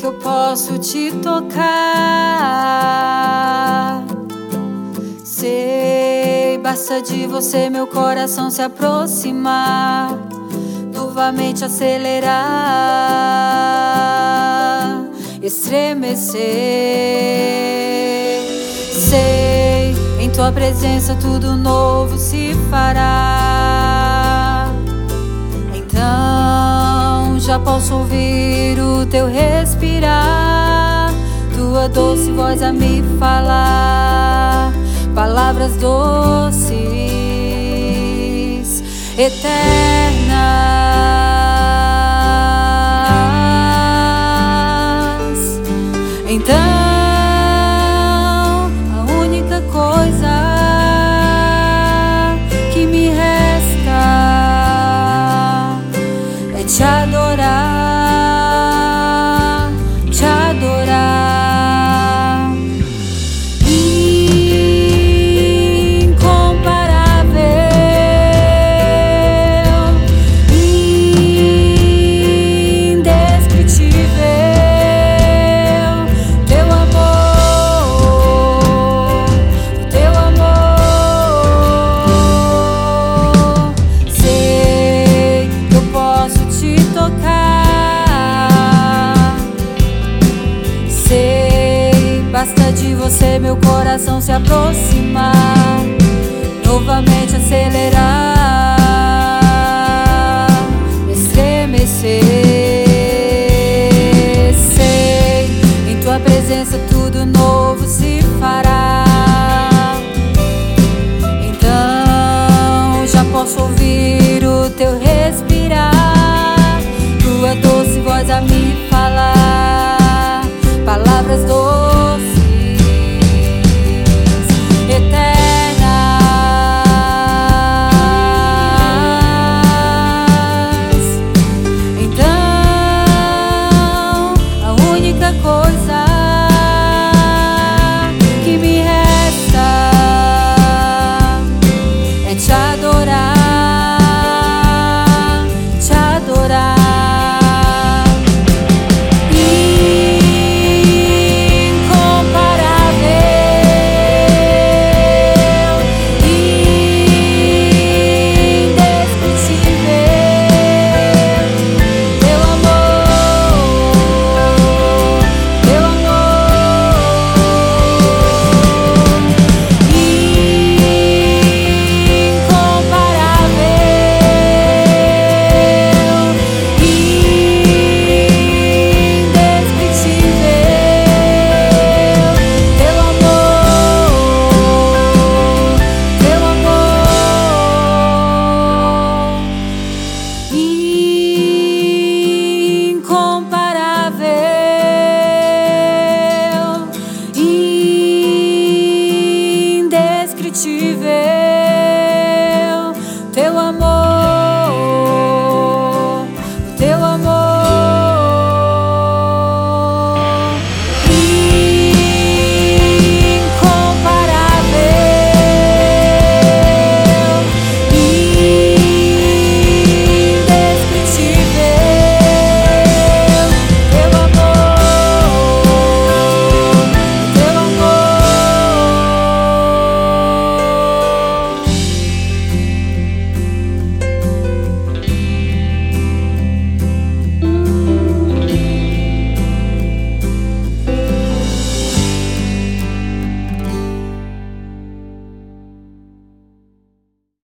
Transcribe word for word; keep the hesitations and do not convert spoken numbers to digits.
que eu posso te tocar. Sei, basta de você meu coração se aproximar, novamente acelerar, estremecer. Sei, em tua presença tudo novo se fará. Então já posso ouvir o teu respirar, tua doce voz a me falar, palavras doces, eternas. Então a única coisa que me resta é te adorar, te adorar. Basta de você meu coração se aproximar, novamente acelerar, estremecer. Sei, em tua presença tudo novo se fará. Então já posso ouvir o teu respirar, tua doce voz a me falar, palavras doces, coisa